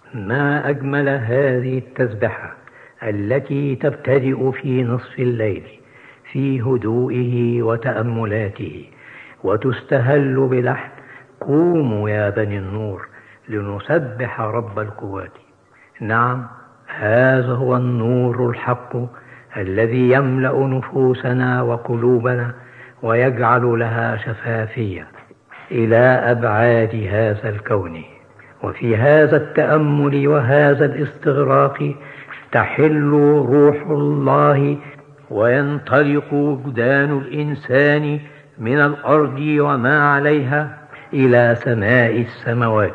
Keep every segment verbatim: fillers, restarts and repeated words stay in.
ما أجمل هذه التسبحة التي تبتدئ في نصف الليل في هدوئه وتأملاته، وتستهل بلحن قوموا يا بني النور لنسبح رب القوات. نعم، هذا هو النور الحق الذي يملأ نفوسنا وقلوبنا ويجعل لها شفافية إلى أبعاد هذا الكون. وفي هذا التأمل وهذا الاستغراق تحل روح الله وينطلق وجدان الإنسان من الأرض وما عليها إلى سماء السماوات،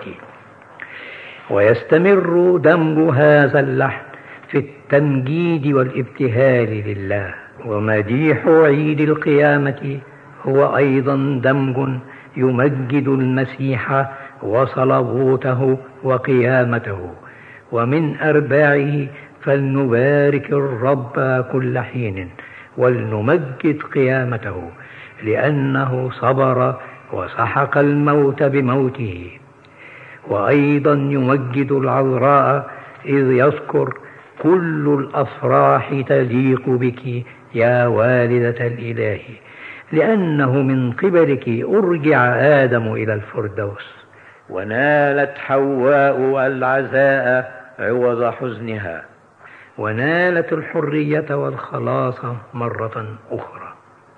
ويستمر دمج هذا اللحن في التمجيد والابتهال لله. ومديح عيد القيامة هو أيضا دمج يمجد المسيح وصلبوته وقيامته. ومن أرباعه فلنبارك الرب كل حين ولنمجد قيامته، لأنه صبر وسحق الموت بموته. وأيضا يمجد العذراء إذ يذكر كل الأفراح تليق بك يا والدة الإله، لأنه من قبلك أرجع آدم إلى الفردوس، ونالت حواء العزاء عوض حزنها، ونالت الحرية والخلاص مرة أخرى.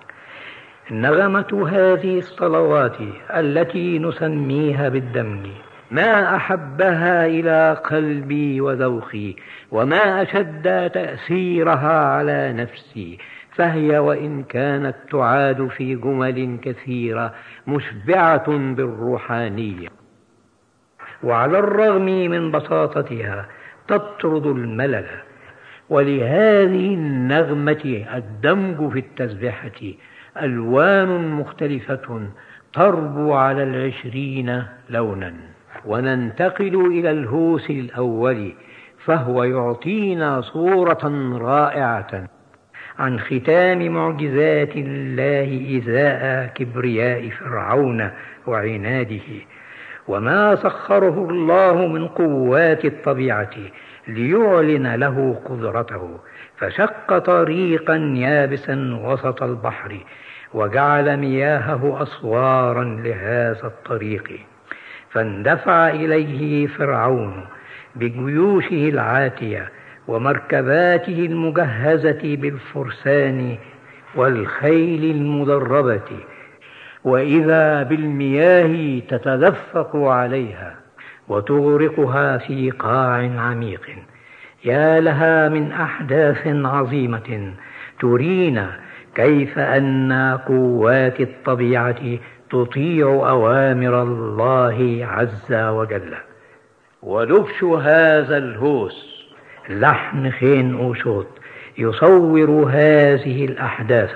نغمة هذه الصلوات التي نسميها بالدمج ما أحبها إلى قلبي وذوقي، وما أشد تأثيرها على نفسي، فهي وإن كانت تعاد في جمل كثيرة مشبعة بالروحانية، وعلى الرغم من بساطتها تطرد الملل. ولهذه النغمة الدمج في التسبحة ألوان مختلفة تربو على العشرين لونا. وننتقل إلى الهوس الأول، فهو يعطينا صورة رائعة عن ختام معجزات الله إزاء كبرياء فرعون وعناده، وما سخره الله من قوات الطبيعة ليعلن له قدرته، فشق طريقا يابسا وسط البحر وجعل مياهه أسوارا لهذا الطريق، فاندفع إليه فرعون بجيوشه العاتية ومركباته المجهزة بالفرسان والخيل المدربة، وإذا بالمياه تتدفق عليها وتغرقها في قاع عميق. يا لها من أحداث عظيمة ترينا كيف أن قوات الطبيعة تطيع أوامر الله عز وجل. ولبش هذا الهوس لحن خين أوشوت يصور هذه الأحداث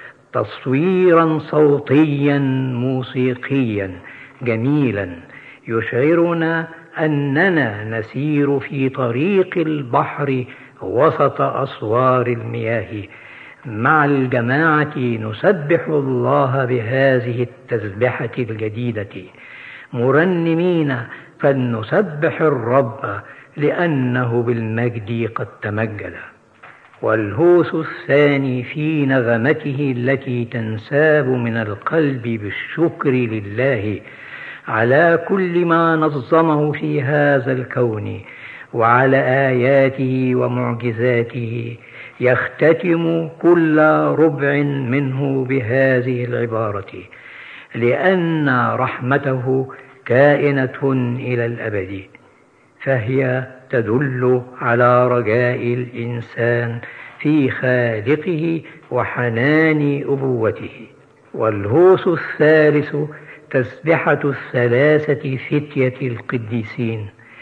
تصويرا صوتيا موسيقيا جميلا يشعرنا أننا نسير في طريق البحر وسط أسوار المياه مع الجماعة نسبح الله بهذه التسبحة الجديدة مرنمين، فلنسبح الرب لأنه بالمجد قد تمجد. والهوس الثاني في نغمته التي تنساب من القلب بالشكر لله على كل ما نظمه في هذا الكون وعلى آياته ومعجزاته، يختتم كل ربع منه بهذه العبارة: لأن رحمته كائنة إلى الأبد. فهي تدل على رجاء الإنسان في خالقه وحنان أبوته. والهوس الثالث تسبحة الثلاثة فتية القديسين،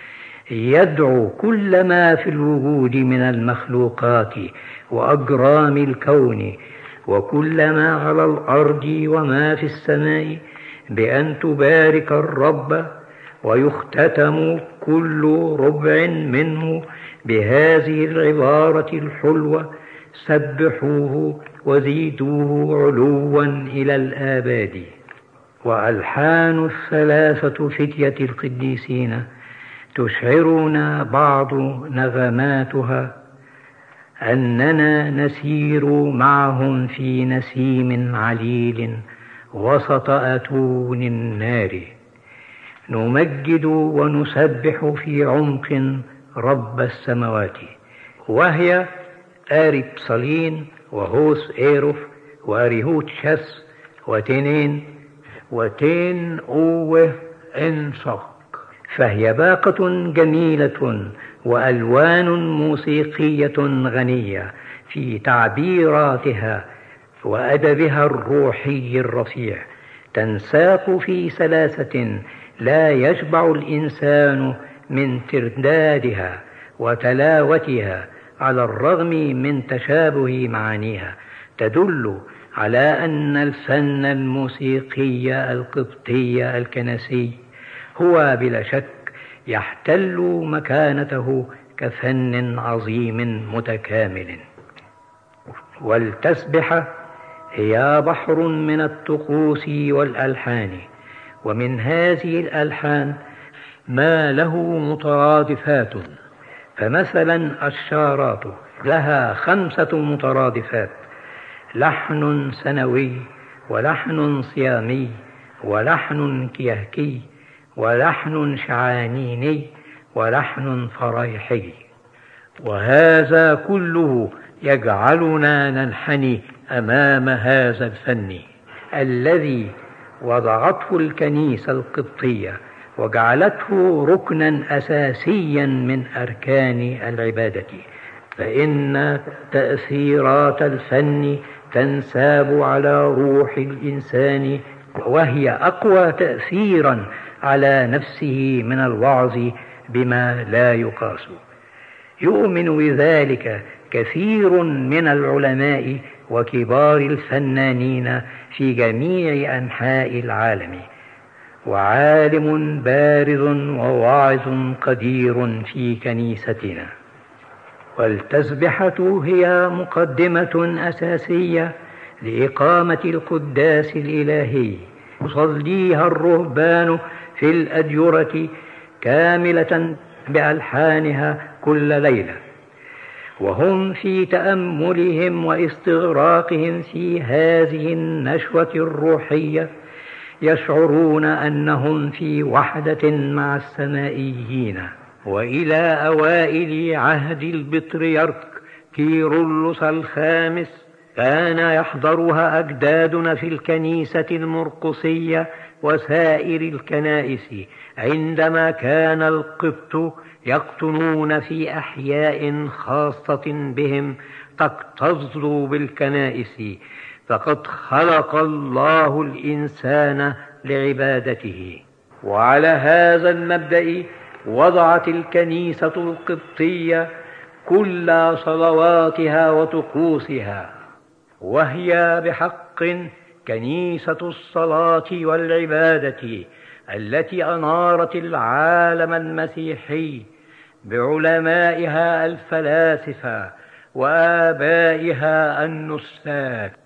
يدعو كل ما في الوجود من المخلوقات وأجرام الكون وكل ما على الأرض وما في السماء بأن تبارك الرب، ويختتم كل ربع منه بهذه العبارة الحلوة: سبحوه وزيدوه علوا إلى الآباد. وألحان الثلاثة فتية القديسين تشعرنا بعض نغماتها أننا نسير معهم في نسيم عليل وسط أتون النار، نمجد ونسبح في عمق رب السماوات، وهي آرب صلين وهوس إيروف وأريهوت شس وتنين وتين أوه إنصق، فهي باقة جميلة وألوان موسيقية غنية في تعبيراتها وأدبها الروحي الرفيع، تنساق في سلاسة لا يشبع الإنسان من تردادها وتلاوتها، على الرغم من تشابه معانيها، تدل على أن الفن الموسيقي القبطي الكنسي هو بلا شك يحتل مكانته كفن عظيم متكامل. والتسبحة هي بحر من الطقوس والألحان، ومن هذه الألحان ما له مترادفات، فمثلا الشارات لها خمسة مترادفات: لحن سنوي، ولحن صيامي، ولحن كيهكي، ولحن شعانيني، ولحن فريحي. وهذا كله يجعلنا ننحني أمام هذا الفن الذي وضعته الكنيسة القبطية وجعلته ركنا أساسيا من أركان العبادة، فإن تأثيرات الفن تنساب على روح الإنسان، وهي أقوى تأثيرا على نفسه من الوعظ بما لا يقاس. يؤمن بذلك كثير من العلماء وكبار الفنانين في جميع أنحاء العالم، وعالم بارز وواعظ قدير في كنيستنا. والتسبحة هي مقدمة أساسية لإقامة القداس الإلهي، يصليها الرهبان في الأديرة كاملة بألحانها كل ليلة، وهم في تأملهم واستغراقهم في هذه النشوة الروحية يشعرون أنهم في وحدة مع السمائيين. وإلى أوائل عهد البطريرك كيرلس الخامس كان يحضرها أجدادنا في الكنيسة المرقسية وسائر الكنائس، عندما كان القبط يقطنون في أحياء خاصة بهم تكتظ بالكنائس، فقد خلق الله الإنسان لعبادته. وعلى هذا المبدأ وضعت الكنيسة القبطية كل صلواتها وطقوسها، وهي بحق كنيسة الصلاة والعبادة التي أنارت العالم المسيحي بعلمائها الفلاسفة وآبائها النساك.